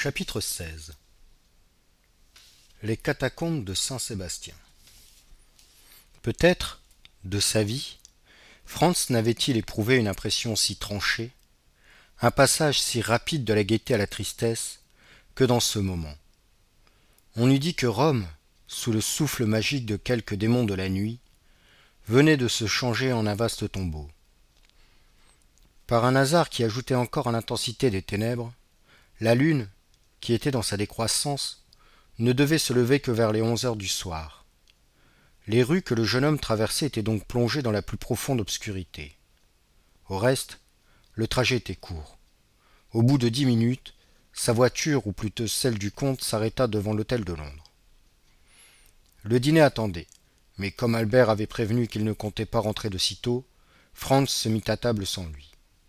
Chapitre 16. Les catacombes de Saint-Sébastien. Peut-être, de sa vie, Franz n'avait-il éprouvé une impression si tranchée, un passage si rapide de la gaieté à la tristesse, que dans ce moment. On eût dit que Rome, sous le souffle magique de quelques démons de la nuit, venait de se changer en un vaste tombeau. Par un hasard qui ajoutait encore à l'intensité des ténèbres, la lune, qui était dans sa décroissance, ne devait se lever que vers les 11 heures du soir. Les rues que le jeune homme traversait étaient donc plongées dans la plus profonde obscurité. Au reste, le trajet était court. Au bout de 10 minutes, sa voiture, ou plutôt celle du comte, s'arrêta devant l'hôtel de Londres. Le dîner attendait, mais comme Albert avait prévenu qu'il ne comptait pas rentrer de sitôt, Franz se mit à table sans lui.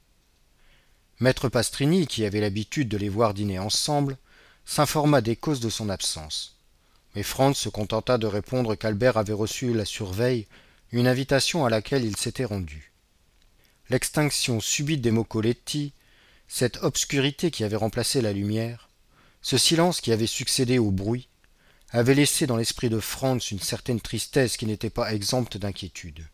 Maître Pastrini, qui avait l'habitude de les voir dîner ensemble, s'informa des causes de son absence. Mais Franz se contenta de répondre qu'Albert avait reçu la surveille une invitation à laquelle il s'était rendu. L'extinction subite des Moccoletti, cette obscurité qui avait remplacé la lumière, ce silence qui avait succédé au bruit, avait laissé dans l'esprit de Franz une certaine tristesse qui n'était pas exempte d'inquiétude.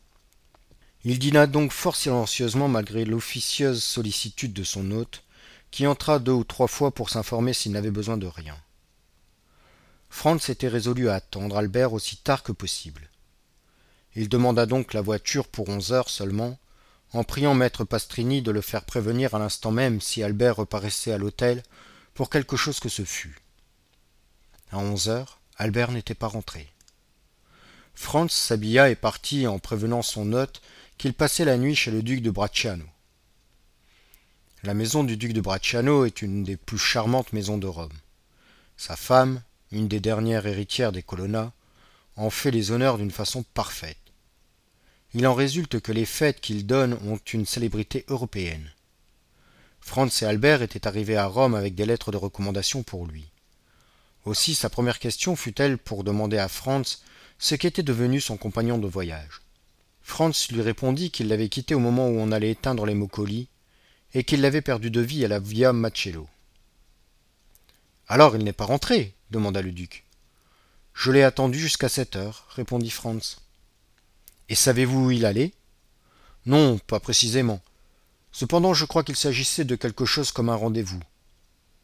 Il dîna donc fort silencieusement malgré l'officieuse sollicitude de son hôte, qui entra 2 ou 3 fois pour s'informer s'il n'avait besoin de rien. Franz était résolu à attendre Albert aussi tard que possible. Il demanda donc la voiture pour 11 heures seulement, en priant maître Pastrini de le faire prévenir à l'instant même si Albert reparaissait à l'hôtel pour quelque chose que ce fût. À 11 heures, Albert n'était pas rentré. Franz s'habilla et partit en prévenant son hôte qu'il passait la nuit chez le duc de Bracciano. La maison du duc de Bracciano est une des plus charmantes maisons de Rome. Sa femme, une des dernières héritières des Colonna, en fait les honneurs d'une façon parfaite. Il en résulte que les fêtes qu'il donne ont une célébrité européenne. Franz et Albert étaient arrivés à Rome avec des lettres de recommandation pour lui. Aussi sa première question fut-elle pour demander à Franz ce qu'était devenu son compagnon de voyage. Franz lui répondit qu'il l'avait quitté au moment où on allait éteindre les Moccoli, et qu'il l'avait perdu de vue à la Via Macello. « Alors il n'est pas rentré ?» demanda le duc. « Je l'ai attendu jusqu'à 7 heures, répondit Franz. « Et savez-vous où il allait ?»« Non, pas précisément. Cependant, je crois qu'il s'agissait de quelque chose comme un rendez-vous. »« Diable !»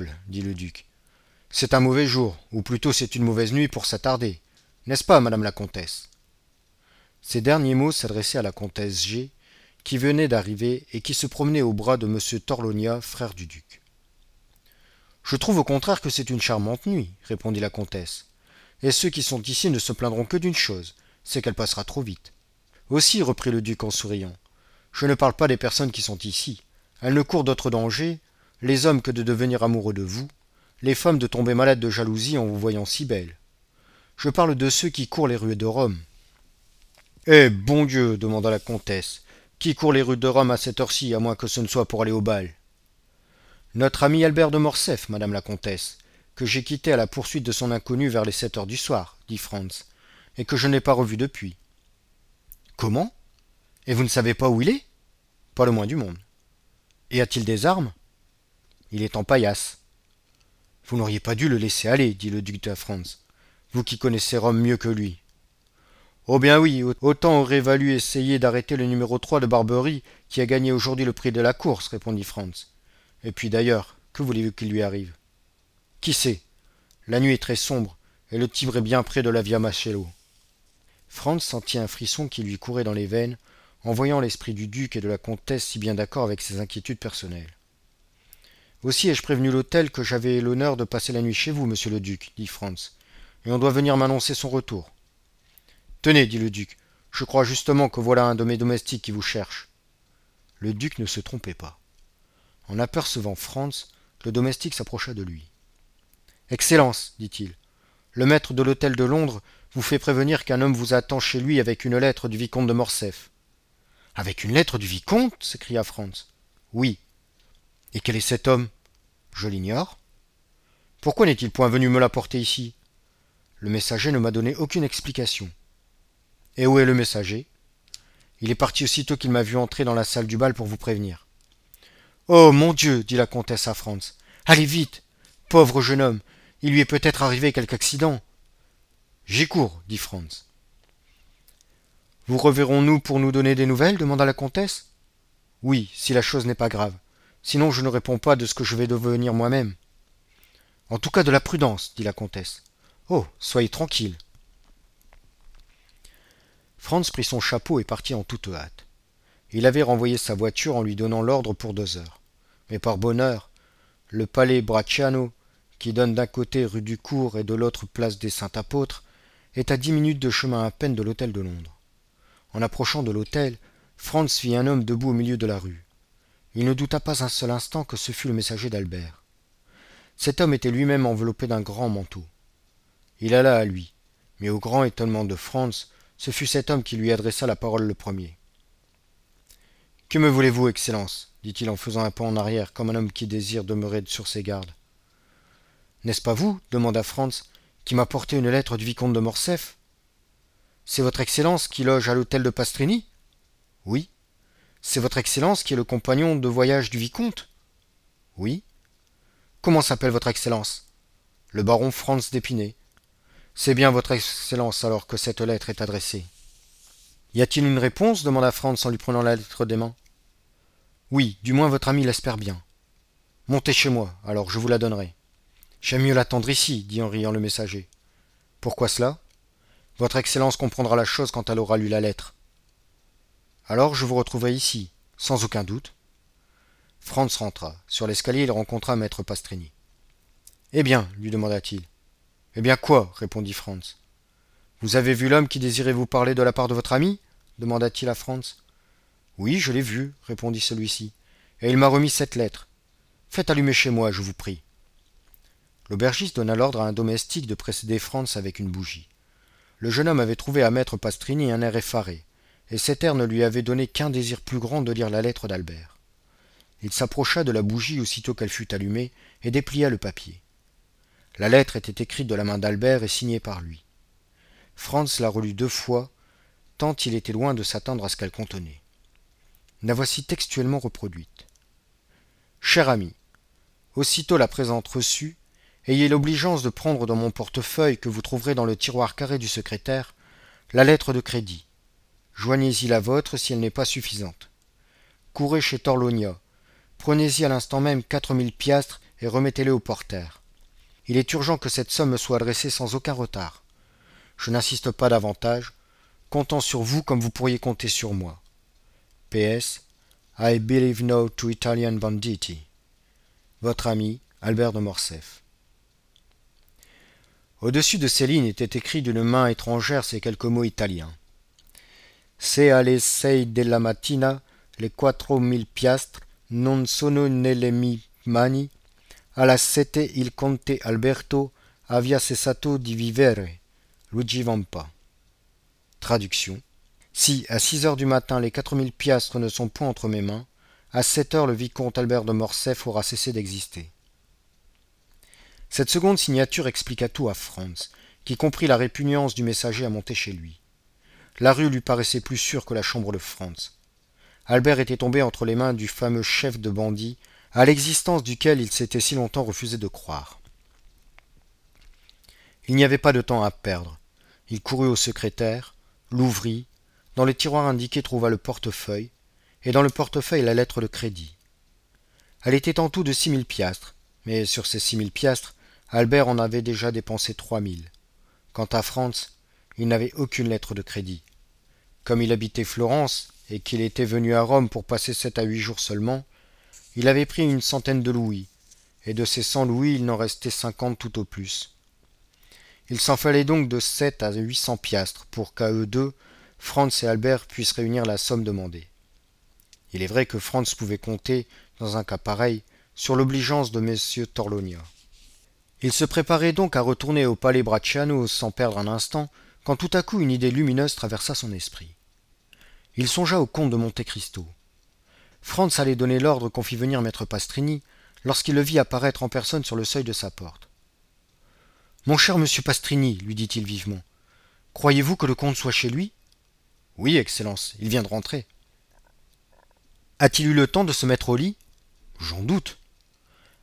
dit le duc. « C'est un mauvais jour, ou plutôt c'est une mauvaise nuit pour s'attarder. N'est-ce pas, madame la comtesse ?» Ces derniers mots s'adressaient à la comtesse G., qui venait d'arriver et qui se promenait au bras de M. Torlonia, frère du duc. « Je trouve au contraire que c'est une charmante nuit, répondit la comtesse, et ceux qui sont ici ne se plaindront que d'une chose, c'est qu'elle passera trop vite. Aussi, reprit le duc en souriant, je ne parle pas des personnes qui sont ici. Elles ne courent d'autre danger, les hommes que de devenir amoureux de vous, les femmes de tomber malades de jalousie en vous voyant si belle. Je parle de ceux qui courent les rues de Rome. Eh, bon Dieu, demanda la comtesse, qui court les rues de Rome à cette heure-ci, à moins que ce ne soit pour aller au bal? Notre ami Albert de Morcerf, madame la comtesse, que j'ai quitté à la poursuite de son inconnu vers les 7 heures du soir, dit Franz, et que je n'ai pas revu depuis. Comment? Et vous ne savez pas où il est? Pas le moins du monde. Et a-t-il des armes? Il est en paillasse. Vous n'auriez pas dû le laisser aller, dit le duc de Franz, vous qui connaissez Rome mieux que lui. Oh bien oui, autant aurait valu essayer d'arrêter le numéro 3 de Barberie qui a gagné aujourd'hui le prix de la course, répondit Franz. Et puis d'ailleurs, que voulez-vous qu'il lui arrive? Qui sait? La nuit est très sombre, et le Tibre est bien près de la Via Macello. Franz sentit un frisson qui lui courait dans les veines, en voyant l'esprit du duc et de la comtesse si bien d'accord avec ses inquiétudes personnelles. Aussi ai-je prévenu l'hôtel que j'avais l'honneur de passer la nuit chez vous, monsieur le duc, dit Franz, et on doit venir m'annoncer son retour. Tenez, dit le duc, je crois justement que voilà un de mes domestiques qui vous cherche. Le duc ne se trompait pas. En apercevant Franz, le domestique s'approcha de lui. Excellence, dit-il, le maître de l'hôtel de Londres vous fait prévenir qu'un homme vous attend chez lui avec une lettre du vicomte de Morcerf. Avec une lettre du vicomte? S'écria Franz. Oui. Et quel est cet homme? Je l'ignore. Pourquoi n'est-il point venu me l'apporter ici? Le messager ne m'a donné aucune explication. Et où est le messager? Il est parti aussitôt qu'il m'a vu entrer dans la salle du bal pour vous prévenir. Oh, mon Dieu, dit la comtesse à Franz, Allez vite. Pauvre jeune homme, il lui est peut-être arrivé quelque accident. J'y cours, dit Franz. Vous reverrons-nous pour nous donner des nouvelles demanda la comtesse. Oui, si la chose n'est pas grave. Sinon je ne réponds pas de ce que je vais devenir moi-même. En tout cas de la prudence, dit la comtesse. Oh, soyez tranquille. Franz prit son chapeau et partit en toute hâte. Il avait renvoyé sa voiture en lui donnant l'ordre pour 2 heures. Mais par bonheur, le palais Bracciano, qui donne d'un côté rue du Cours et de l'autre place des Saints-Apôtres, est à 10 minutes de chemin à peine de l'hôtel de Londres. En approchant de l'hôtel, Franz vit un homme debout au milieu de la rue. Il ne douta pas un seul instant que ce fût le messager d'Albert. Cet homme était lui-même enveloppé d'un grand manteau. Il alla à lui, mais au grand étonnement de Franz, ce fut cet homme qui lui adressa la parole le premier. « Que me voulez-vous, Excellence » dit-il en faisant un pas en arrière, comme un homme qui désire demeurer sur ses gardes. « N'est-ce pas vous, demanda Franz, qui m'apportez une lettre du vicomte de Morcerf ? C'est votre Excellence qui loge à l'hôtel de Pastrini ? Oui. C'est votre Excellence qui est le compagnon de voyage du vicomte ? Oui. Comment s'appelle votre Excellence ? Le baron Franz d'Épinay. C'est bien votre Excellence alors que cette lettre est adressée. Y a-t-il une réponse demanda Franz en lui prenant la lettre des mains. Oui, du moins votre ami l'espère bien. Montez chez moi, alors je vous la donnerai. J'aime mieux l'attendre ici, dit en riant le messager. Pourquoi cela ? Votre Excellence comprendra la chose quand elle aura lu la lettre. Alors je vous retrouverai ici, sans aucun doute. Franz rentra. Sur l'escalier, il rencontra maître Pastrini. Eh bien, lui demanda-t-il. Eh bien quoi ? Répondit Franz. Vous avez vu l'homme qui désirait vous parler de la part de votre ami ? Demanda-t-il à Franz. Oui, je l'ai vu, répondit celui-ci, et il m'a remis cette lettre. Faites allumer chez moi, je vous prie. L'aubergiste donna l'ordre à un domestique de précéder Franz avec une bougie. Le jeune homme avait trouvé à maître Pastrini un air effaré, et cet air ne lui avait donné qu'un désir plus grand de lire la lettre d'Albert. Il s'approcha de la bougie aussitôt qu'elle fut allumée et déplia le papier. La lettre était écrite de la main d'Albert et signée par lui. Franz la relut 2 fois, tant il était loin de s'attendre à ce qu'elle contenait. La voici textuellement reproduite. Cher ami, aussitôt la présente reçue, ayez l'obligeance de prendre dans mon portefeuille que vous trouverez dans le tiroir carré du secrétaire la lettre de crédit. Joignez-y la vôtre si elle n'est pas suffisante. Courez chez Torlonia. Prenez-y à l'instant même 4000 piastres et remettez-les au porteur. Il est urgent que cette somme me soit adressée sans aucun retard. Je n'insiste pas davantage, comptant sur vous comme vous pourriez compter sur moi. P.S. I believe no to Italian banditti. Votre ami, Albert de Morcerf. Au-dessus de ces lignes étaient écrits d'une main étrangère ces quelques mots italiens. Se alle 6 della mattina le 4000 piastres non sono nelle mie mani, alla 7 il conte Alberto aveva cessato di vivere. Luigi Vampa. Traduction. Si, à 6 heures du matin, les 4000 piastres ne sont point entre mes mains, à 7 heures, le vicomte Albert de Morcerf aura cessé d'exister. Cette seconde signature expliqua tout à Franz, qui comprit la répugnance du messager à monter chez lui. La rue lui paraissait plus sûre que la chambre de Franz. Albert était tombé entre les mains du fameux chef de bandits, à l'existence duquel il s'était si longtemps refusé de croire. Il n'y avait pas de temps à perdre. Il courut au secrétaire, l'ouvrit, dans le tiroir indiqué trouva le portefeuille, et dans le portefeuille la lettre de crédit. Elle était en tout de 6000 piastres, mais sur ces 6000 piastres, Albert en avait déjà dépensé 3000. Quant à Franz, il n'avait aucune lettre de crédit. Comme il habitait Florence, et qu'il était venu à Rome pour passer 7 à 8 jours seulement, il avait pris une centaine de louis, et de ces 100 louis il n'en restait 50 tout au plus. Il s'en fallait donc de 7 à 800 piastres pour qu'à eux deux, Franz et Albert puissent réunir la somme demandée. Il est vrai que Franz pouvait compter, dans un cas pareil, sur l'obligeance de messieurs Torlonia. Il se préparait donc à retourner au palais Bracciano sans perdre un instant, quand tout à coup une idée lumineuse traversa son esprit. Il songea au comte de Monte Cristo. Franz allait donner l'ordre qu'on fît venir maître Pastrini, lorsqu'il le vit apparaître en personne sur le seuil de sa porte. « Mon cher monsieur Pastrini, lui dit-il vivement, croyez-vous que le comte soit chez lui ? Oui, Excellence, il vient de rentrer. A-t-il eu le temps de se mettre au lit ? J'en doute.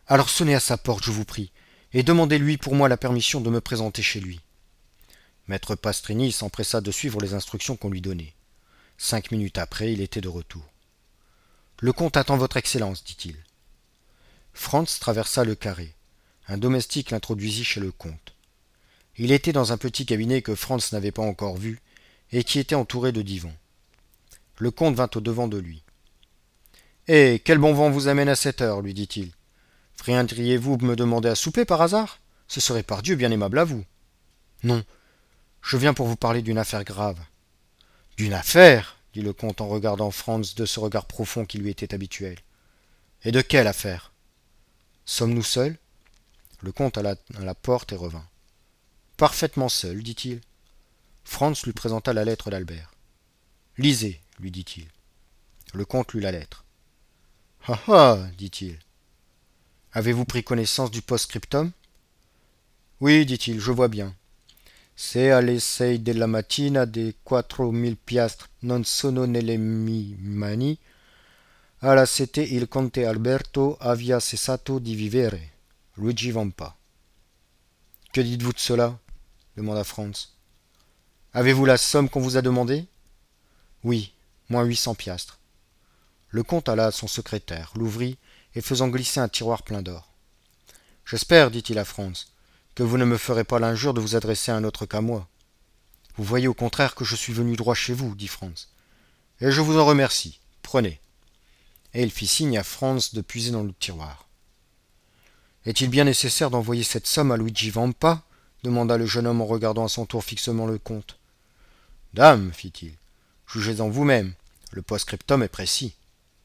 Alors sonnez à sa porte, je vous prie, et demandez-lui pour moi la permission de me présenter chez lui. Maître Pastrini s'empressa de suivre les instructions qu'on lui donnait. 5 minutes après, il était de retour. Le comte attend votre excellence, dit-il. Franz traversa le carré. Un domestique l'introduisit chez le comte. Il était dans un petit cabinet que Franz n'avait pas encore vu et qui était entouré de divans. Le comte vint au-devant de lui. « Eh, quel bon vent vous amène à cette heure » lui dit-il. « Viendriez-vous me demander à souper par hasard ? Ce serait pardieu bien aimable à vous. »« Non, je viens pour vous parler d'une affaire grave. »« D'une affaire » dit le comte en regardant Franz de ce regard profond qui lui était habituel. « Et de quelle affaire ? Sommes-nous seuls » Le comte alla à la porte et revint. « Parfaitement seul, dit-il. » Franz lui présenta la lettre d'Albert. « Lisez, lui dit-il. Le comte lut la lettre. « Ah ah, dit-il. Avez-vous pris connaissance du post-scriptum ? Oui, dit-il, je vois bien. C'est alle 6 della mattina de 4.000 piastres non sono nelle mie mani. Alla 7 il conte Alberto avia cessato di vivere. Luigi Vampa. Que dites-vous de cela ? Demanda Franz. Avez-vous la somme qu'on vous a demandée ? Oui, moins 800 piastres. Le comte alla à son secrétaire, l'ouvrit et faisant glisser un tiroir plein d'or. J'espère, dit-il à Franz, que vous ne me ferez pas l'injure de vous adresser à un autre qu'à moi. Vous voyez au contraire que je suis venu droit chez vous, dit Franz. Et je vous en remercie. Prenez. Et il fit signe à Franz de puiser dans le tiroir. Est-il bien nécessaire d'envoyer cette somme à Luigi Vampa ? Demanda le jeune homme en regardant à son tour fixement le comte. Dame, fit-il, jugez-en vous-même. Le post-scriptum est précis.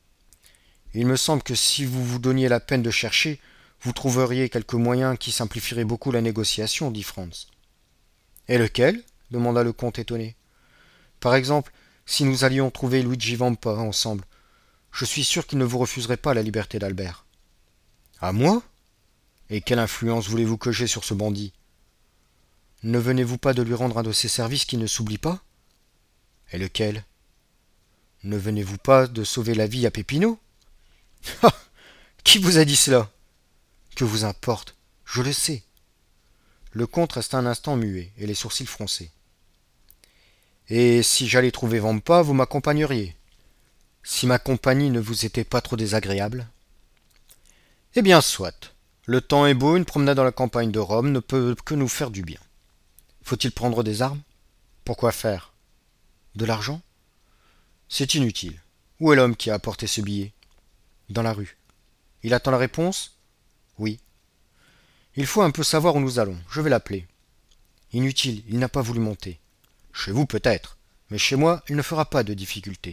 Il me semble que si vous vous donniez la peine de chercher, vous trouveriez quelques moyens qui simplifieraient beaucoup la négociation, dit Franz. Et lequel ? Demanda le comte étonné. Par exemple, si nous allions trouver Luigi Vampa ensemble, je suis sûr qu'il ne vous refuserait pas la liberté d'Albert. À moi ? Et quelle influence voulez-vous que j'aie sur ce bandit ? Ne venez-vous pas de lui rendre un de ces services qui ne s'oublie pas ? Et lequel ? Ne venez-vous pas de sauver la vie à Peppino ? Ah ! Qui vous a dit cela ? Que vous importe ? Je le sais. Le comte resta un instant muet et les sourcils froncés. Et si j'allais trouver Vampa, vous m'accompagneriez ? Si ma compagnie ne vous était pas trop désagréable ? Eh bien, soit. Le temps est beau, une promenade dans la campagne de Rome ne peut que nous faire du bien. Faut-il prendre des armes ? Pourquoi faire ? De l'argent ? C'est inutile. Où est l'homme qui a apporté ce billet ? Dans la rue. Il attend la réponse ? Oui. Il faut un peu savoir où nous allons. Je vais l'appeler. Inutile, il n'a pas voulu monter. Chez vous peut-être, mais chez moi il ne fera pas de difficulté.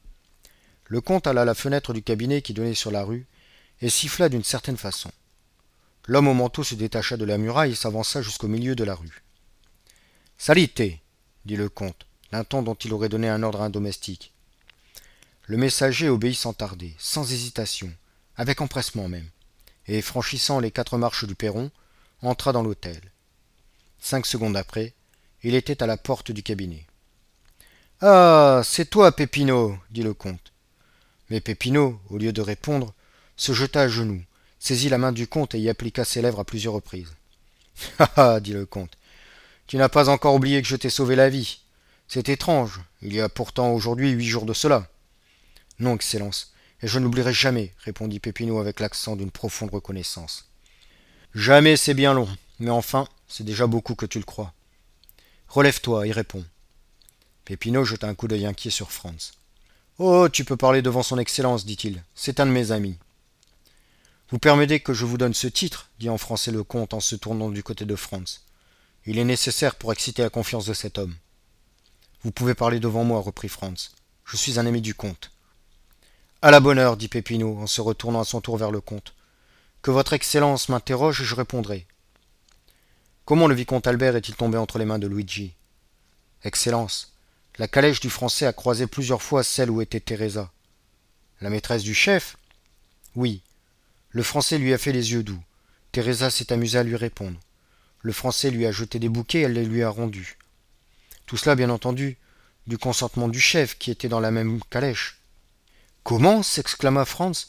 Le comte alla à la fenêtre du cabinet qui donnait sur la rue et siffla d'une certaine façon. L'homme au manteau se détacha de la muraille et s'avança jusqu'au milieu de la rue. Salite, dit le comte, d'un ton dont il aurait donné un ordre à un domestique. Le messager obéit sans tarder, sans hésitation, avec empressement même, et franchissant les 4 marches du perron, entra dans l'hôtel. 5 secondes après, il était à la porte du cabinet. « Ah, c'est toi, Peppino !» dit le comte. Mais Peppino, au lieu de répondre, se jeta à genoux, saisit la main du comte et y appliqua ses lèvres à plusieurs reprises. « Ah ah !» dit le comte. « Tu n'as pas encore oublié que je t'ai sauvé la vie. C'est étrange, il y a pourtant aujourd'hui 8 jours de cela. »« Non, Excellence, et je n'oublierai jamais, » répondit Peppino avec l'accent d'une profonde reconnaissance. « Jamais, c'est bien long, mais enfin, c'est déjà beaucoup que tu le crois. Relève-toi et réponds. » Peppino jeta un coup d'œil inquiet sur Franz. « Oh, tu peux parler devant son Excellence, dit-il. C'est un de mes amis. »« Vous permettez que je vous donne ce titre, dit en français le comte en se tournant du côté de Franz. Il est nécessaire pour exciter la confiance de cet homme. »« Vous pouvez parler devant moi, reprit Franz. Je suis un ami du comte. »« À la bonne heure, dit Peppino en se retournant à son tour vers le comte. Que votre Excellence m'interroge et je répondrai. Comment le vicomte Albert est-il tombé entre les mains de Luigi ? Excellence, la calèche du Français a croisé plusieurs fois celle où était Teresa. La maîtresse du chef ? Oui. Le Français lui a fait les yeux doux. Teresa s'est amusée à lui répondre. Le Français lui a jeté des bouquets et elle les lui a rendus. Tout cela, bien entendu, du consentement du chef qui était dans la même calèche. Comment ? S'exclama Franz.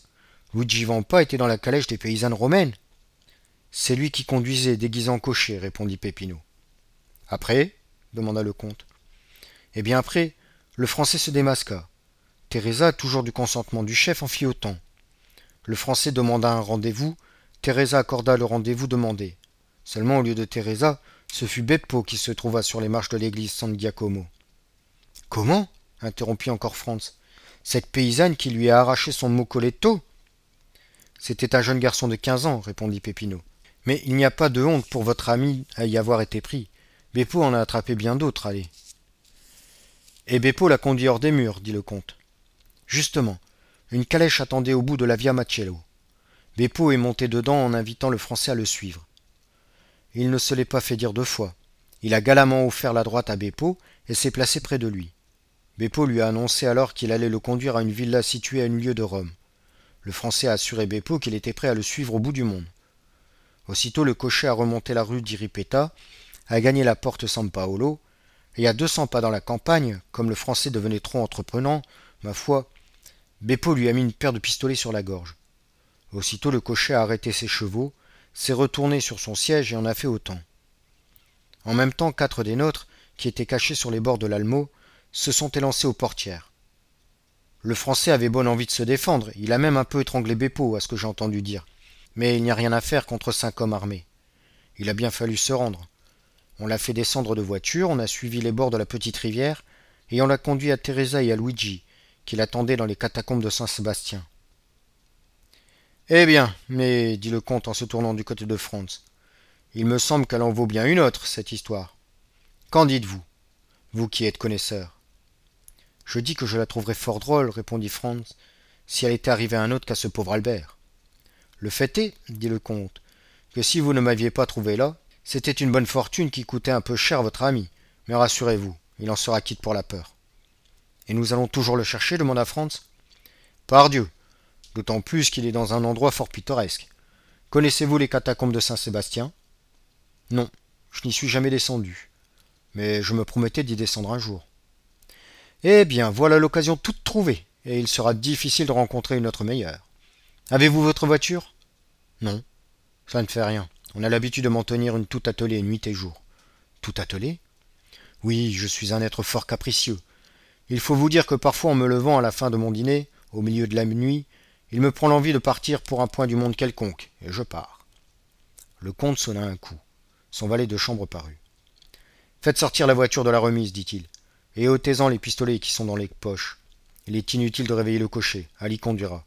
Luigi Vampa était dans la calèche des paysannes romaines. C'est lui qui conduisait, déguisé en cocher, répondit Peppino. Après demanda le comte. Eh bien après, le Français se démasqua. Teresa, toujours du consentement du chef, en fit autant. Le Français demanda un rendez-vous, Teresa accorda le rendez-vous demandé. Seulement, au lieu de Teresa, ce fut Beppo qui se trouva sur les marches de l'église San Giacomo. Comment interrompit encore Franz. Cette paysanne qui lui a arraché son mocoletto. C'était un jeune garçon de 15 ans, répondit Peppino. Mais il n'y a pas de honte pour votre ami à y avoir été pris. Beppo en a attrapé bien d'autres, allez. Et Beppo l'a conduit hors des murs, dit le comte. Justement, une calèche attendait au bout de la Via Macello. Beppo est monté dedans en invitant le Français à le suivre. Il ne se l'est pas fait dire deux fois. Il a galamment offert la droite à Beppo et s'est placé près de lui. Beppo lui a annoncé alors qu'il allait le conduire à une villa située à une lieue de Rome. Le Français a assuré Beppo qu'il était prêt à le suivre au bout du monde. Aussitôt le cocher a remonté la rue di Ripetta, a gagné la porte San Paolo, et à 200 pas dans la campagne, comme le Français devenait trop entreprenant, ma foi, Beppo lui a mis une paire de pistolets sur la gorge. Aussitôt le cocher a arrêté ses chevaux, s'est retourné sur son siège et en a fait autant. En même temps, 4 des nôtres, qui étaient cachés sur les bords de l'Almo, se sont élancés aux portières. Le Français avait bonne envie de se défendre, il a même un peu étranglé Beppo, à ce que j'ai entendu dire. Mais il n'y a rien à faire contre 5 hommes armés. Il a bien fallu se rendre. On l'a fait descendre de voiture, on a suivi les bords de la petite rivière, et on l'a conduit à Teresa et à Luigi, qui l'attendaient dans les catacombes de Saint-Sébastien. Eh bien, mais, dit le comte en se tournant du côté de Franz, il me semble qu'elle en vaut bien une autre, cette histoire. Qu'en dites-vous, vous qui êtes connaisseur? Je dis que je la trouverais fort drôle, répondit Franz, si elle était arrivée à un autre qu'à ce pauvre Albert. Le fait est, dit le comte, que si vous ne m'aviez pas trouvé là, c'était une bonne fortune qui coûtait un peu cher à votre ami, mais rassurez-vous, il en sera quitte pour la peur. Et nous allons toujours le chercher, demanda Franz. Pardieu, d'autant plus qu'il est dans un endroit fort pittoresque. Connaissez-vous les catacombes de Saint-Sébastien? Non, je n'y suis jamais descendu, mais je me promettais d'y descendre un jour. Eh bien, voilà l'occasion toute trouvée, et il sera difficile de rencontrer une autre meilleure. Avez-vous votre voiture? Non, ça ne fait rien. On a l'habitude de m'en tenir une tout attelée nuit et jour. Tout attelée? Oui, je suis un être fort capricieux. Il faut vous dire que parfois en me levant à la fin de mon dîner, au milieu de la nuit, il me prend l'envie de partir pour un point du monde quelconque, et je pars. Le comte sonna un coup. Son valet de chambre parut. Faites sortir la voiture de la remise, dit-il, et ôtez-en les pistolets qui sont dans les poches. Il est inutile de réveiller le cocher, Ali conduira.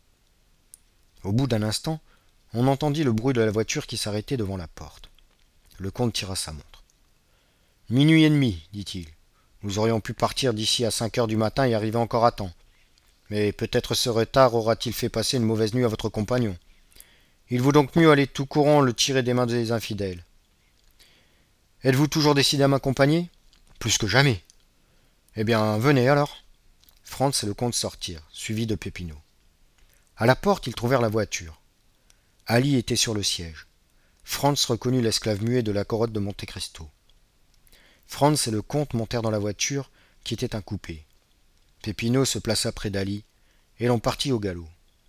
Au bout d'un instant, on entendit le bruit de la voiture qui s'arrêtait devant la porte. Le comte tira sa montre. Minuit et demi, dit-il. Nous aurions pu partir d'ici à 5 heures du matin et arriver encore à temps. Mais peut-être ce retard aura-t-il fait passer une mauvaise nuit à votre compagnon. Il vaut donc mieux aller tout courant le tirer des mains des infidèles. Êtes-vous toujours décidé à m'accompagner? Plus que jamais. Eh bien, venez alors. Franz et le comte sortirent, suivis de Peppino. À la porte, ils trouvèrent la voiture. Ali était sur le siège. Franz reconnut l'esclave muet de la corotte de Monte Cristo. Franz et le comte montèrent dans la voiture, qui était un coupé. Peppino se plaça près d'Ali, et l'on partit au galop.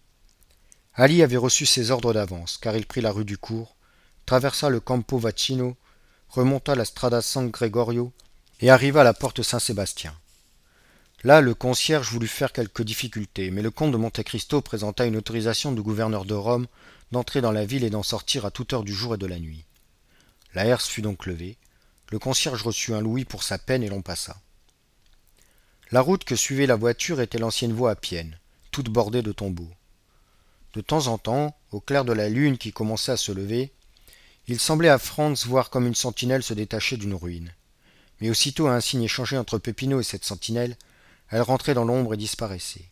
Ali avait reçu ses ordres d'avance, car il prit la rue du Cours, traversa le Campo Vaccino, remonta la Strada San Gregorio, et arriva à la porte Saint-Sébastien. Là, le concierge voulut faire quelques difficultés, mais le comte de Monte Cristo présenta une autorisation du gouverneur de Rome d'entrer dans la ville et d'en sortir à toute heure du jour et de la nuit. La herse fut donc levée, le concierge reçut un louis pour sa peine et l'on passa. La route que suivait la voiture était l'ancienne voie appienne, toute bordée de tombeaux. De temps en temps, au clair de la lune qui commençait à se lever, il semblait à Franz voir comme une sentinelle se détacher d'une ruine. Mais aussitôt un signe échangé entre Peppino et cette sentinelle, elle rentrait dans l'ombre et disparaissait.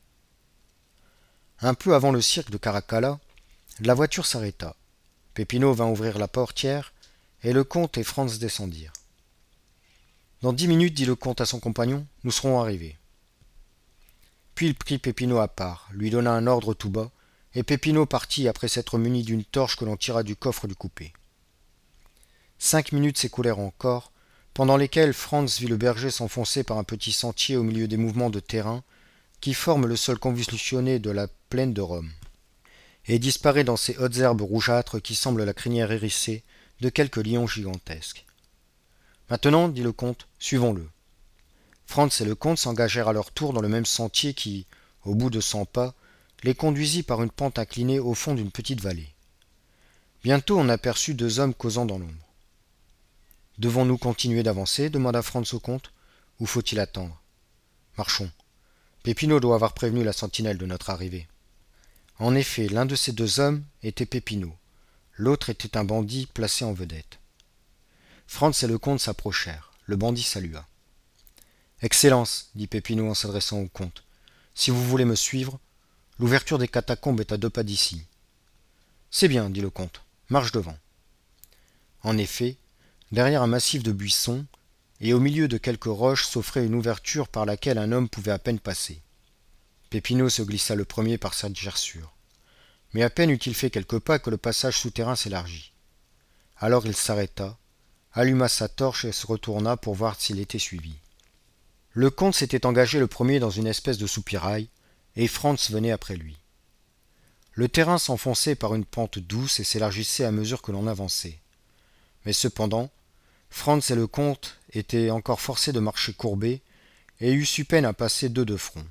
Un peu avant le cirque de Caracalla, la voiture s'arrêta. Peppino vint ouvrir la portière, et le comte et Franz descendirent. Dans 10 minutes, dit le comte à son compagnon, nous serons arrivés. Puis il prit Peppino à part, lui donna un ordre tout bas, et Peppino partit après s'être muni d'une torche que l'on tira du coffre du coupé. 5 minutes s'écoulèrent encore, pendant lesquelles Franz vit le berger s'enfoncer par un petit sentier au milieu des mouvements de terrain qui forment le sol convulsionné de la plaine de Rome. et disparaît dans ces hautes herbes rougeâtres qui semblent la crinière hérissée de quelques lions gigantesques. Maintenant, dit le comte, suivons-le. Franz et le comte s'engagèrent à leur tour dans le même sentier qui, au bout de 100 pas, les conduisit par une pente inclinée au fond d'une petite vallée. Bientôt on aperçut 2 hommes causant dans l'ombre. « Devons-nous continuer d'avancer » demanda Franz au comte. « Ou faut-il attendre ?»« Marchons. Peppino doit avoir prévenu la sentinelle de notre arrivée. » En effet, l'un de ces 2 hommes était Peppino, l'autre était un bandit placé en vedette. Franz et le comte s'approchèrent. Le bandit salua. « Excellence, dit Peppino en s'adressant au comte, si vous voulez me suivre, l'ouverture des catacombes est à 2 pas d'ici. »« C'est bien, dit le comte, marche devant. » En effet, derrière un massif de buissons, et au milieu de quelques roches s'offrait une ouverture par laquelle un homme pouvait à peine passer. Peppino se glissa le premier par sa gerçure. Mais à peine eut-il fait quelques pas que le passage souterrain s'élargit. Alors il s'arrêta, alluma sa torche et se retourna pour voir s'il était suivi. Le comte s'était engagé le premier dans une espèce de soupirail, et Franz venait après lui. Le terrain s'enfonçait par une pente douce et s'élargissait à mesure que l'on avançait. Mais cependant, Franz et le comte étaient encore forcés de marcher courbés et eussent eu peine à passer 2 de front.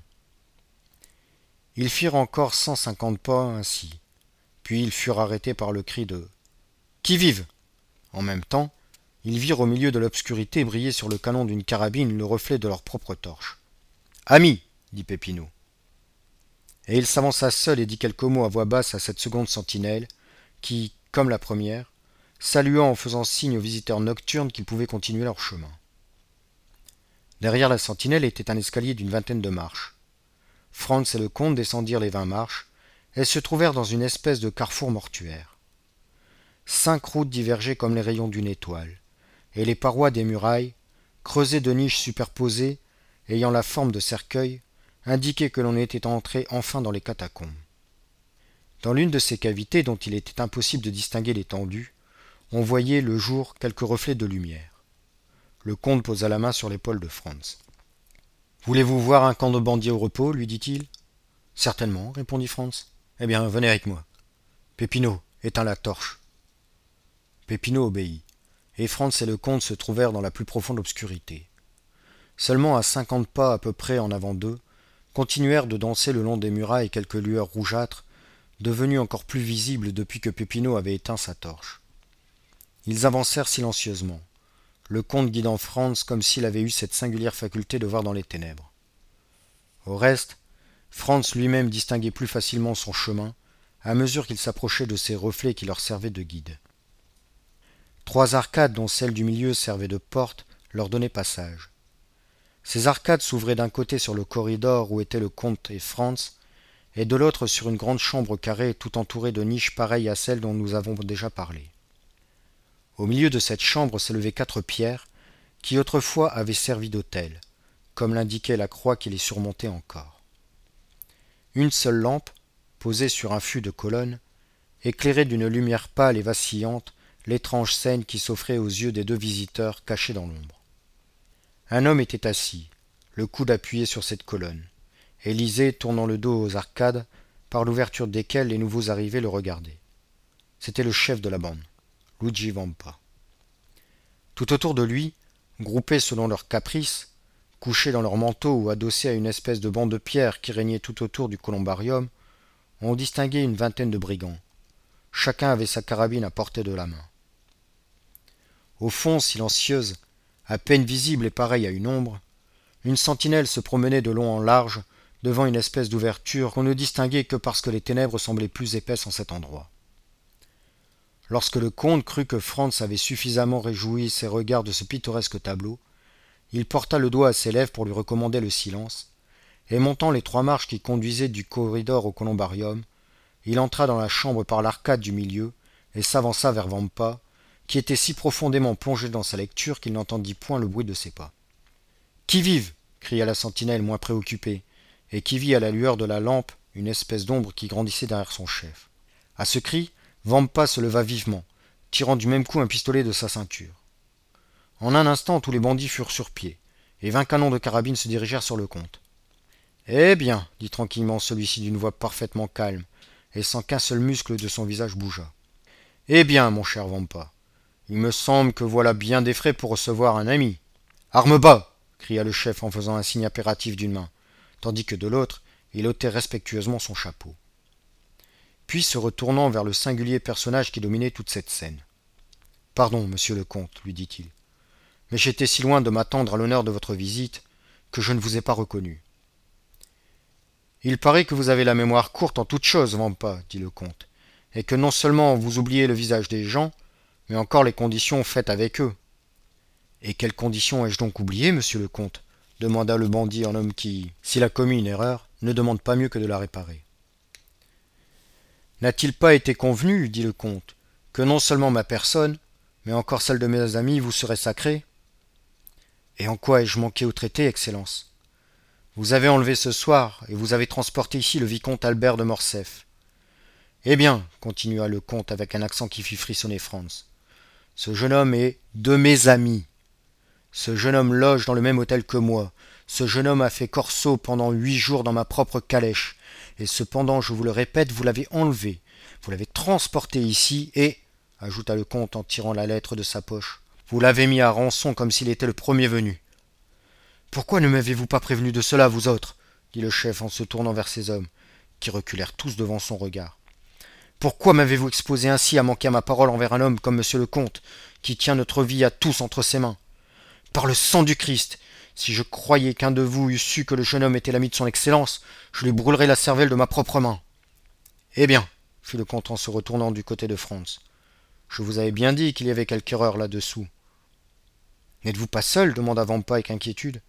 Ils firent encore 150 pas ainsi, puis ils furent arrêtés par le cri de « Qui vive ?» En même temps, ils virent au milieu de l'obscurité briller sur le canon d'une carabine le reflet de leur propre torche. « Ami !» dit Peppino. Et il s'avança seul et dit quelques mots à voix basse à cette seconde sentinelle, qui, comme la première, salua en faisant signe aux visiteurs nocturnes qu'ils pouvaient continuer leur chemin. Derrière la sentinelle était un escalier d'une 20aine de marches. Franz et le comte descendirent les 20 marches et se trouvèrent dans une espèce de carrefour mortuaire. 5 routes divergeaient comme les rayons d'une étoile, et les parois des murailles, creusées de niches superposées, ayant la forme de cercueils, indiquaient que l'on était entré enfin dans les catacombes. Dans l'une de ces cavités dont il était impossible de distinguer l'étendue, on voyait le jour quelques reflets de lumière. Le comte posa la main sur l'épaule de Franz. « Voulez-vous voir un camp de bandits au repos ?» lui dit-il. « Certainement, » répondit Franz. « Eh bien, venez avec moi. Peppino, éteins la torche. » Peppino obéit, et Franz et le comte se trouvèrent dans la plus profonde obscurité. Seulement à 50 pas à peu près en avant d'eux, continuèrent de danser le long des murailles quelques lueurs rougeâtres, devenues encore plus visibles depuis que Peppino avait éteint sa torche. Ils avancèrent silencieusement, le comte guidant Franz comme s'il avait eu cette singulière faculté de voir dans les ténèbres. Au reste, Franz lui-même distinguait plus facilement son chemin à mesure qu'il s'approchait de ces reflets qui leur servaient de guide. 3 arcades, dont celle du milieu servait de porte, leur donnaient passage. Ces arcades s'ouvraient d'un côté sur le corridor où étaient le comte et Franz, et de l'autre sur une grande chambre carrée tout entourée de niches pareilles à celles dont nous avons déjà parlé. Au milieu de cette chambre s'élevaient 4 pierres qui autrefois avaient servi d'autel, comme l'indiquait la croix qui les surmontait encore. Une seule lampe, posée sur un fût de colonne, éclairait d'une lumière pâle et vacillante l'étrange scène qui s'offrait aux yeux des 2 visiteurs cachés dans l'ombre. Un homme était assis, le coude appuyé sur cette colonne, et lisait, tournant le dos aux arcades, par l'ouverture desquelles les nouveaux arrivés le regardaient. C'était le chef de la bande, Luigi Vampa. Tout autour de lui, groupés selon leurs caprices, couchés dans leurs manteaux ou adossés à une espèce de banc de pierre qui régnait tout autour du columbarium, on distinguait une 20aine de brigands. Chacun avait sa carabine à portée de la main. Au fond, silencieuse, à peine visible et pareille à une ombre, une sentinelle se promenait de long en large devant une espèce d'ouverture qu'on ne distinguait que parce que les ténèbres semblaient plus épaisses en cet endroit. Lorsque le comte crut que Franz avait suffisamment réjoui ses regards de ce pittoresque tableau, il porta le doigt à ses lèvres pour lui recommander le silence, et montant les 3 marches qui conduisaient du corridor au columbarium, il entra dans la chambre par l'arcade du milieu et s'avança vers Vampa, qui était si profondément plongé dans sa lecture qu'il n'entendit point le bruit de ses pas. « Qui vive !» cria la sentinelle moins préoccupée, et qui vit à la lueur de la lampe une espèce d'ombre qui grandissait derrière son chef. À ce cri, Vampa se leva vivement, tirant du même coup un pistolet de sa ceinture. En un instant, tous les bandits furent sur pied, et 20 canons de carabine se dirigèrent sur le comte. « Eh bien, dit tranquillement celui-ci d'une voix parfaitement calme, et sans qu'un seul muscle de son visage bougeât. « Eh bien, mon cher Vampa, il me semble que voilà bien des frais pour recevoir un ami. »« Armes bas !» cria le chef en faisant un signe impératif d'une main, tandis que de l'autre, il ôtait respectueusement son chapeau. Puis, se retournant vers le singulier personnage qui dominait toute cette scène. « Pardon, monsieur le comte, lui dit-il, mais j'étais si loin de m'attendre à l'honneur de votre visite que je ne vous ai pas reconnu. »« Il paraît que vous avez la mémoire courte en toutes choses, Vampa, dit le comte, et que non seulement vous oubliez le visage des gens, mais encore les conditions faites avec eux. »« Et quelles conditions ai-je donc oubliées, monsieur le comte ?» demanda le bandit en homme qui, s'il a commis une erreur, ne demande pas mieux que de la réparer. « N'a-t-il pas été convenu, dit le comte, que non seulement ma personne, mais encore celle de mes amis vous serait sacrée ? Et en quoi ai-je manqué au traité, Excellence ? Vous avez enlevé ce soir, et vous avez transporté ici le vicomte Albert de Morcerf. Eh bien, continua le comte avec un accent qui fit frissonner Franz, ce jeune homme est de mes amis. Ce jeune homme loge dans le même hôtel que moi. Ce jeune homme a fait corso pendant 8 jours dans ma propre calèche. Et cependant, je vous le répète, vous l'avez enlevé. Vous l'avez transporté ici et, ajouta le comte en tirant la lettre de sa poche, vous l'avez mis à rançon comme s'il était le premier venu. Pourquoi ne m'avez-vous pas prévenu de cela, vous autres ? Dit le chef en se tournant vers ses hommes, qui reculèrent tous devant son regard. Pourquoi m'avez-vous exposé ainsi à manquer à ma parole envers un homme comme monsieur le comte, qui tient notre vie à tous entre ses mains ? Par le sang du Christ, si je croyais qu'un de vous eût su que le jeune homme était l'ami de son Excellence, je lui brûlerais la cervelle de ma propre main. Eh bien, fit le comte en se retournant du côté de Franz, je vous avais bien dit qu'il y avait quelque erreur là-dessous. N'êtes-vous pas seul ? Demanda Vampa avec inquiétude.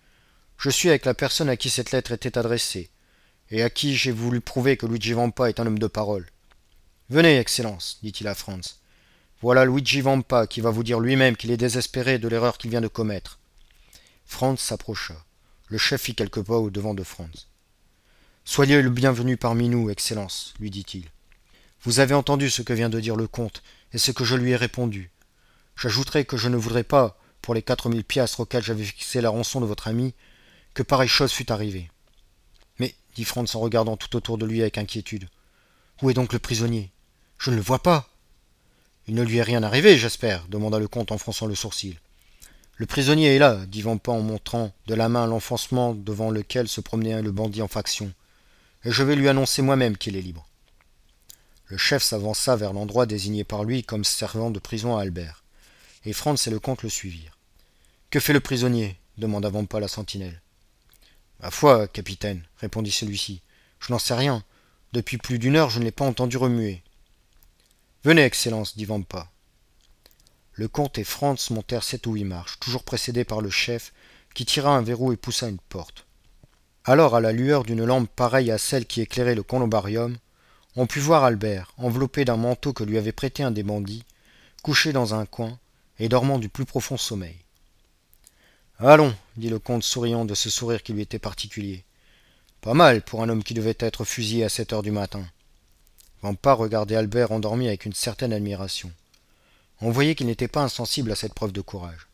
Je suis avec la personne à qui cette lettre était adressée, et à qui j'ai voulu prouver que Luigi Vampa est un homme de parole. Venez, Excellence, dit-il à Franz. Voilà Luigi Vampa qui va vous dire lui-même qu'il est désespéré de l'erreur qu'il vient de commettre. Franz s'approcha. Le chef fit quelques pas au-devant de Franz. Soyez le bienvenu parmi nous, Excellence, lui dit-il. Vous avez entendu ce que vient de dire le comte et ce que je lui ai répondu. J'ajouterai que je ne voudrais pas, pour les 4000 piastres auxquelles j'avais fixé la rançon de votre ami, que pareille chose fût arrivée. Mais, dit Franz en regardant tout autour de lui avec inquiétude, où est donc le prisonnier ? Je ne le vois pas. Il ne lui est rien arrivé, j'espère, demanda le comte en fronçant le sourcil. Le prisonnier est là, dit Vampa en montrant de la main l'enfoncement devant lequel se promenait le bandit en faction, et je vais lui annoncer moi-même qu'il est libre. Le chef s'avança vers l'endroit désigné par lui comme servant de prison à Albert, et Franz et le comte le suivirent. Que fait le prisonnier ? demanda Vampa la sentinelle. Ma foi, capitaine, répondit celui-ci, je n'en sais rien. Depuis plus d'1 heure, je ne l'ai pas entendu remuer. Venez, Excellence, dit Vampa. Le comte et Franz montèrent 7 ou 8 marches, toujours précédés par le chef, qui tira un verrou et poussa une porte. Alors, à la lueur d'une lampe pareille à celle qui éclairait le columbarium, on put voir Albert, enveloppé d'un manteau que lui avait prêté un des bandits, couché dans un coin et dormant du plus profond sommeil. « Allons, dit le comte souriant de ce sourire qui lui était particulier. Pas mal pour un homme qui devait être fusillé à 7 heures du matin. » Vampa regardait Albert endormi avec une certaine admiration. On voyait qu'il n'était pas insensible à cette preuve de courage.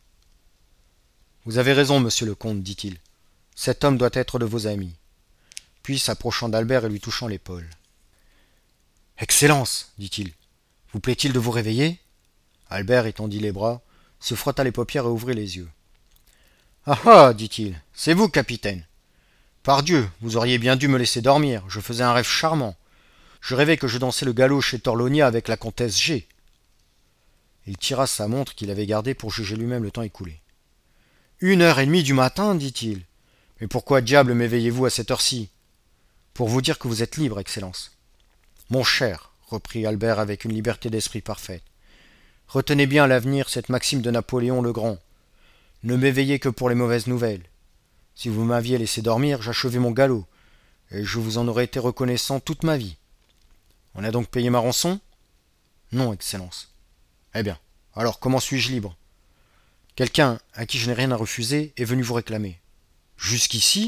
« Vous avez raison, monsieur le comte, dit-il. Cet homme doit être de vos amis. » Puis, s'approchant d'Albert et lui touchant l'épaule. « Excellence, dit-il. Vous plaît-il de vous réveiller ?» Albert étendit les bras, se frotta les paupières et ouvrit les yeux. « Ah ah, dit-il, c'est vous, capitaine. Pardieu, vous auriez bien dû me laisser dormir, je faisais un rêve charmant. Je rêvais que je dansais le galop chez Torlonia avec la comtesse G. » Il tira sa montre qu'il avait gardée pour juger lui-même le temps écoulé. « 1h30 du matin, dit-il. Mais pourquoi diable m'éveillez-vous à cette heure-ci ? Pour vous dire que vous êtes libre, Excellence. » Mon cher, reprit Albert avec une liberté d'esprit parfaite, retenez bien à l'avenir cette maxime de Napoléon le Grand. Ne m'éveillez que pour les mauvaises nouvelles. Si vous m'aviez laissé dormir, j'achevais mon galop, et je vous en aurais été reconnaissant toute ma vie. On a donc payé ma rançon ? Non, Excellence. Eh bien, alors comment suis-je libre ? Quelqu'un à qui je n'ai rien à refuser est venu vous réclamer. Jusqu'ici ?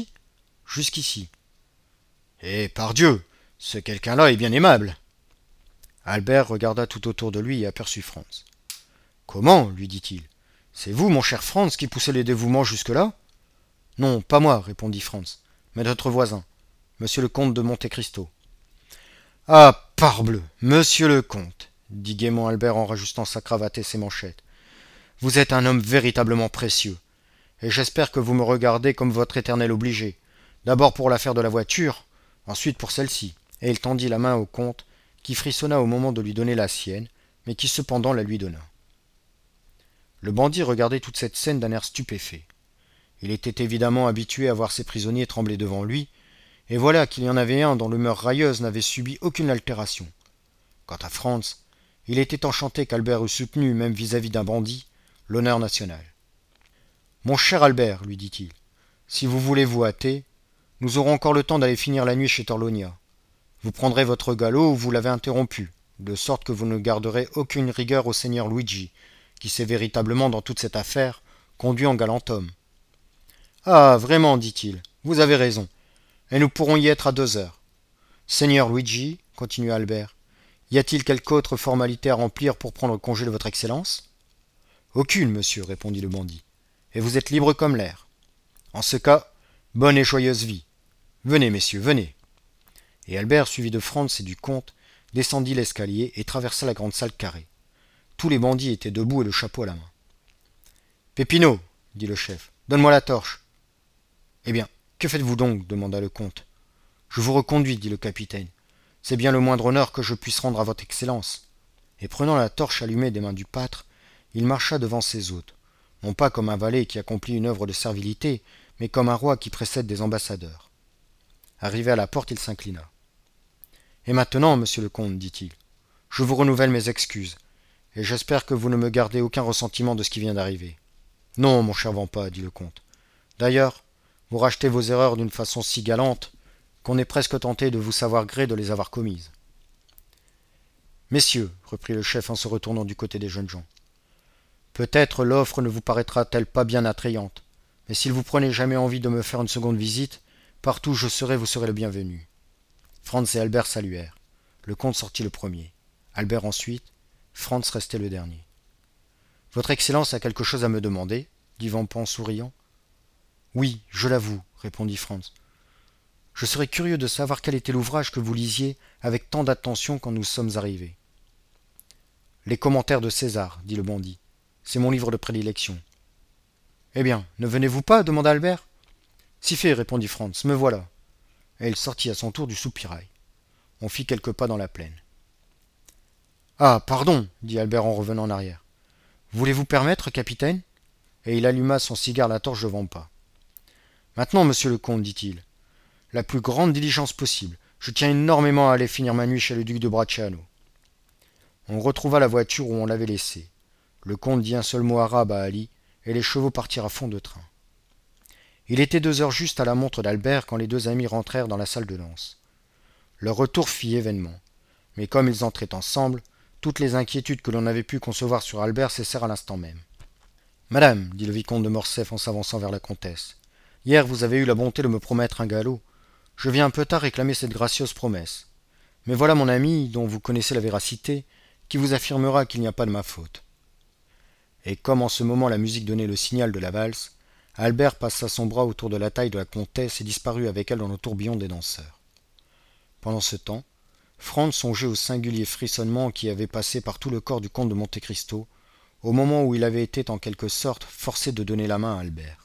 Jusqu'ici. Et pardieu, ce quelqu'un-là est bien aimable. Albert regarda tout autour de lui et aperçut Franz. Comment ? lui dit-il. C'est vous, mon cher Franz, qui poussez les dévouements jusque-là ? Non, pas moi, répondit Franz, mais notre voisin, monsieur le comte de Monte Cristo. Ah, parbleu, monsieur le comte, dit gaiement Albert en rajustant sa cravate et ses manchettes. Vous êtes un homme véritablement précieux, et j'espère que vous me regardez comme votre éternel obligé. D'abord pour l'affaire de la voiture, ensuite pour celle-ci. Et il tendit la main au comte, qui frissonna au moment de lui donner la sienne, mais qui cependant la lui donna. Le bandit regardait toute cette scène d'un air stupéfait. Il était évidemment habitué à voir ses prisonniers trembler devant lui, et voilà qu'il y en avait un dont l'humeur railleuse n'avait subi aucune altération. Quant à Franz, il était enchanté qu'Albert eût soutenu, même vis-à-vis d'un bandit, l'honneur national. Mon cher Albert, lui dit-il, si vous voulez vous hâter, nous aurons encore le temps d'aller finir la nuit chez Torlonia. Vous prendrez votre galop où vous l'avez interrompu, de sorte que vous ne garderez aucune rigueur au seigneur Luigi, qui s'est véritablement, dans toute cette affaire, conduit en galant homme. Ah, vraiment, dit-il, vous avez raison, et nous pourrons y être à 2 heures. Seigneur Luigi, continua Albert, y a-t-il quelque autre formalité à remplir pour prendre congé de votre excellence? Aucune, monsieur, répondit le bandit, et vous êtes libre comme l'air. En ce cas, bonne et joyeuse vie. Venez, messieurs, venez. Et Albert, suivi de Franz et du comte, descendit l'escalier et traversa la grande salle carrée. Tous les bandits étaient debout et le chapeau à la main. Pépinot, dit le chef, donne-moi la torche. Eh bien, que faites-vous donc demanda le comte. Je vous reconduis, dit le capitaine. C'est bien le moindre honneur que je puisse rendre à votre excellence. Et prenant la torche allumée des mains du pâtre, il marcha devant ses hôtes, non pas comme un valet qui accomplit une œuvre de servilité, mais comme un roi qui précède des ambassadeurs. Arrivé à la porte, il s'inclina. Et maintenant, monsieur le comte, dit-il, je vous renouvelle mes excuses, et j'espère que vous ne me gardez aucun ressentiment de ce qui vient d'arriver. Non, mon cher Vampa, dit le comte. D'ailleurs, vous rachetez vos erreurs d'une façon si galante qu'on est presque tenté de vous savoir gré de les avoir commises. Messieurs, reprit le chef en se retournant du côté des jeunes gens, peut-être l'offre ne vous paraîtra-t-elle pas bien attrayante, mais s'il vous prenez jamais envie de me faire une seconde visite, partout où je serai, vous serez le bienvenu. Franz et Albert saluèrent. Le comte sortit le premier. Albert ensuite. Franz restait le dernier. Votre Excellence a quelque chose à me demander dit Vampa en souriant. Oui, je l'avoue, répondit Franz. Je serais curieux de savoir quel était l'ouvrage que vous lisiez avec tant d'attention quand nous sommes arrivés. Les commentaires de César, dit le bandit. C'est mon livre de prédilection. Eh bien, ne venez-vous pas demanda Albert. Si fait, répondit Franz, me voilà. Et il sortit à son tour du soupirail. On fit quelques pas dans la plaine. Ah, pardon, dit Albert en revenant en arrière. Voulez-vous permettre, capitaine? Et il alluma son cigare à la torche de Vampa. Maintenant, monsieur le comte, dit-il, la plus grande diligence possible. Je tiens énormément à aller finir ma nuit chez le duc de Bracciano. On retrouva la voiture où on l'avait laissée. Le comte dit un seul mot arabe à Ali, et les chevaux partirent à fond de train. Il était 2 heures juste à la montre d'Albert quand les deux amis rentrèrent dans la salle de danse. Leur retour fit événement, mais comme ils entraient ensemble, toutes les inquiétudes que l'on avait pu concevoir sur Albert cessèrent à l'instant même. Madame, dit le vicomte de Morcerf en s'avançant vers la comtesse, hier vous avez eu la bonté de me promettre un galop. Je viens un peu tard réclamer cette gracieuse promesse. Mais voilà mon ami, dont vous connaissez la véracité, qui vous affirmera qu'il n'y a pas de ma faute. Et comme en ce moment la musique donnait le signal de la valse, Albert passa son bras autour de la taille de la comtesse et disparut avec elle dans le tourbillon des danseurs. Pendant ce temps, Franz songeait au singulier frissonnement qui avait passé par tout le corps du comte de Monte Cristo, au moment où il avait été en quelque sorte forcé de donner la main à Albert.